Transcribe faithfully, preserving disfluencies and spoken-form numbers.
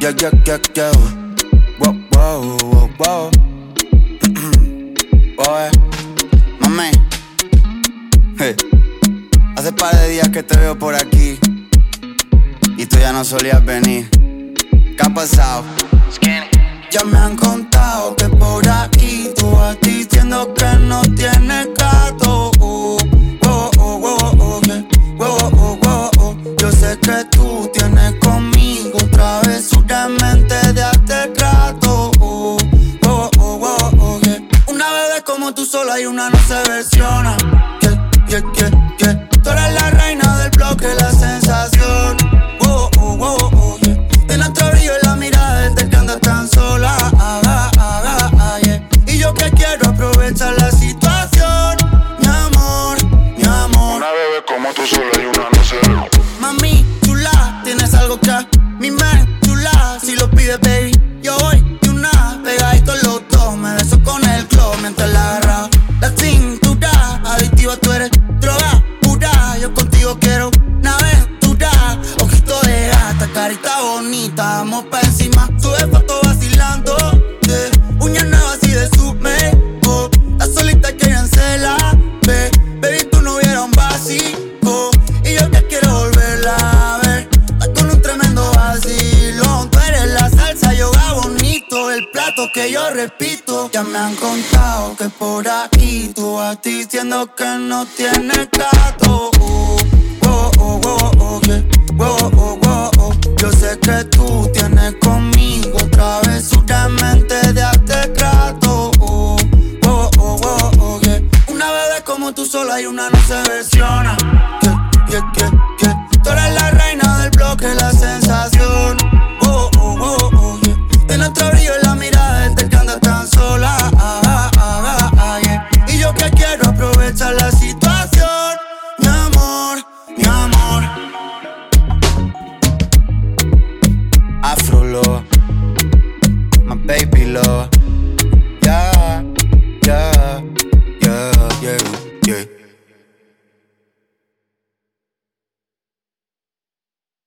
Yeah, yeah, yeah, yeah. Wow, wow, wow, wow. Oye, mami. Hey. Hace par de días que te veo por aquí y tú ya no solías venir. ¿Qué ha pasado? Skinny. Ya me han contado que por ahí tú vas diciendo que no tienes gato. Uh, oh, oh, oh, oh, yeah. oh, oh, oh, oh. Yo sé que tú tienes conmigo travesura en mente de hace rato. Uh, oh, oh, oh, oh, yeah. Una bebé como tú sola y una no se versiona. Yeah, yeah, yeah, yeah. Tú eres la reina del bloque, la sensación. Oh, oh, oh, oh, yeah. De nuestro brillo en la mirada desde que andas tan sola. Ah, ah, ah, ah, yeah. Y yo que quiero aprovechar la situación. Mi amor, mi amor. Una bebé como tú sola y una no se ve. Mami, chula, tienes algo que a mi mente chula. Si lo pides, baby, yo voy de una pegadito los dos. Me beso con el glow mientras la agarra la cintura. Adictiva, tú eres droga pura. Yo contigo quiero una aventura. Ojito de gata, carita bonita. Vamos pa' encima, sube foto vacilando. Yeah. Uñas nuevas y de submeco. La solita quieren cela, ve. Baby, tú no hubieras un básico. Y yo que quiero volverla a ver. Estás con un tremendo vacilón. Tú eres la salsa, yoga bonito. El plato que yo repito. Ya me han contado que por ahí tú vas diciendo que no tienes gato. Uh, oh, oh, oh, oh, yeah. oh, oh, oh, oh. Yo sé que tú tienes conmigo travesura en mente de hace rato. Uh, oh, oh, oh, oh, yeah. Una bebé como tú sola y una no se versiona. Yeah, yeah, yeah, yeah. Tú eres la reina del bloque, la sensación. Oh, oh, oh, oh, yeah. De nuestro brillo en la mirada desde que andas tan sola. Ah, ah, ah, ah, ah, yeah. Y yo que quiero aprovechar la situación. Mi amor, mi amor. Afro love, my baby love.